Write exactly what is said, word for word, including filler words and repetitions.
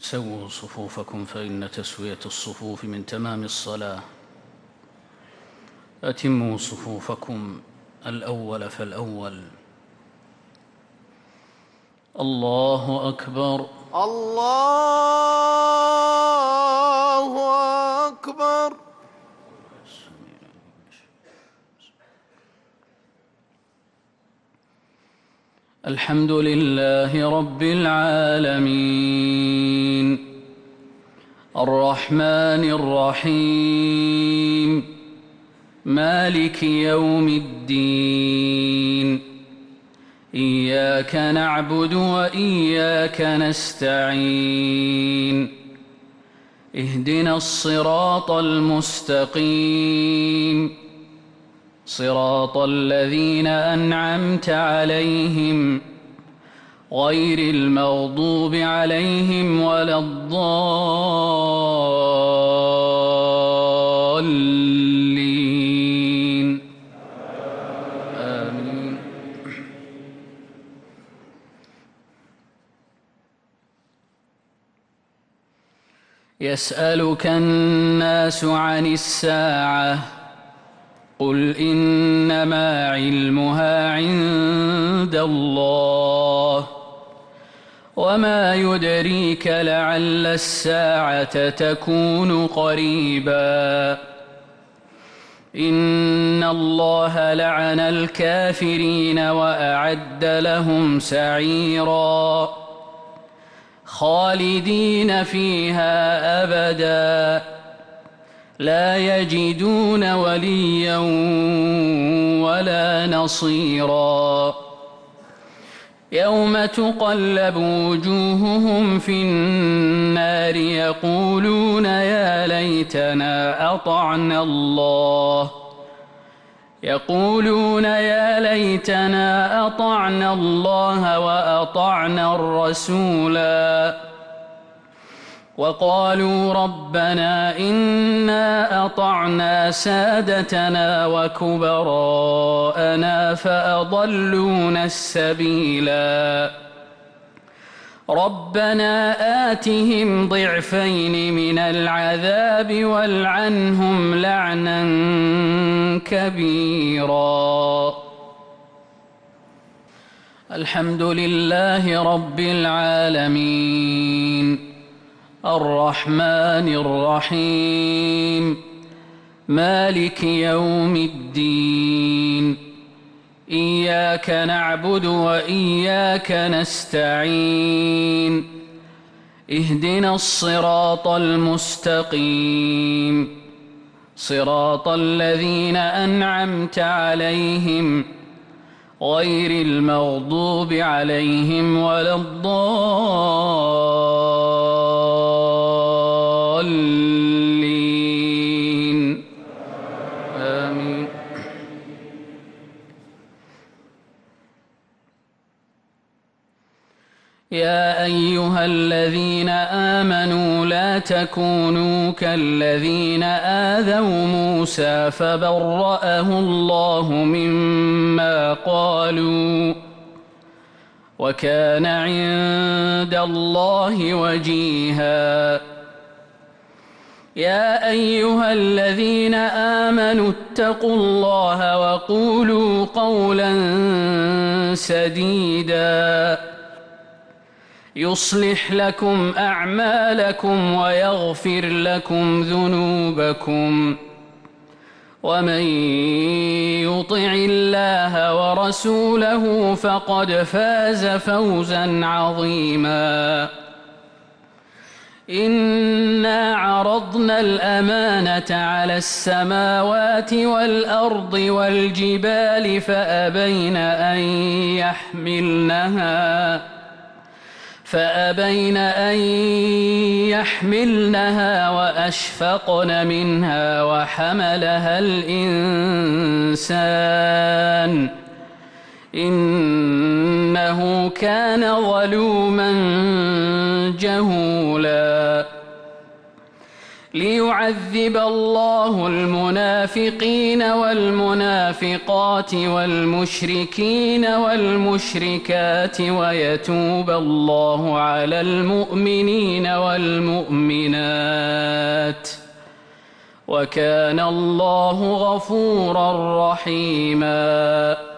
سووا صفوفكم فإن تسوية الصفوف من تمام الصلاة. أتموا صفوفكم الأول فالأول. الله أكبر. الله أكبر. الحمد لله رب العالمين الرحمن الرحيم مالك يوم الدين إياك نعبد وإياك نستعين اهدنا الصراط المستقيم صراط الذين أنعمت عليهم غير المغضوب عليهم ولا الضالين آمين. يسألك الناس عن الساعة قل إنما علمها عند الله وما يدريك لعل الساعة تكون قريبا إن الله لعن الكافرين وأعد لهم سعيرا خالدين فيها أبدا لا يجدون وليا ولا نصيرا يوم تقلب وجوههم في النار يقولون يا ليتنا أطعنا الله يقولون يا ليتنا أطعنا الله وأطعنا الرسولا وقالوا ربنا إنا أطعنا سادتنا وكبراءنا فأضلونا السبيلا ربنا آتهم ضعفين من العذاب والعنهم لعنا كبيرا. الحمد لله رب العالمين الرحمن الرحيم مالك يوم الدين إياك نعبد وإياك نستعين اهدنا الصراط المستقيم صراط الذين أنعمت عليهم غير المغضوب عليهم ولا الضالين آمين. يا أيها الذين آمنوا لا تكونوا كالذين آذوا موسى فبرأه الله مما قالوا وكان عند الله وجيها. يا أيها الذين آمنوا اتقوا الله وقولوا قولا سديدا يصلح لكم أعمالكم ويغفر لكم ذنوبكم ومن يطع الله ورسوله فقد فاز فوزا عظيما. إنا عرضنا الأمانة على السماوات والأرض والجبال فأبين أن يحملنها فأبين أن يحملنها وأشفقن منها وحملها الإنسان إنه كان ظلوما جهولا. ليعذب الله المنافقين والمنافقات والمشركين والمشركات ويتوب الله على المؤمنين والمؤمنات وكان الله غفورا رحيما.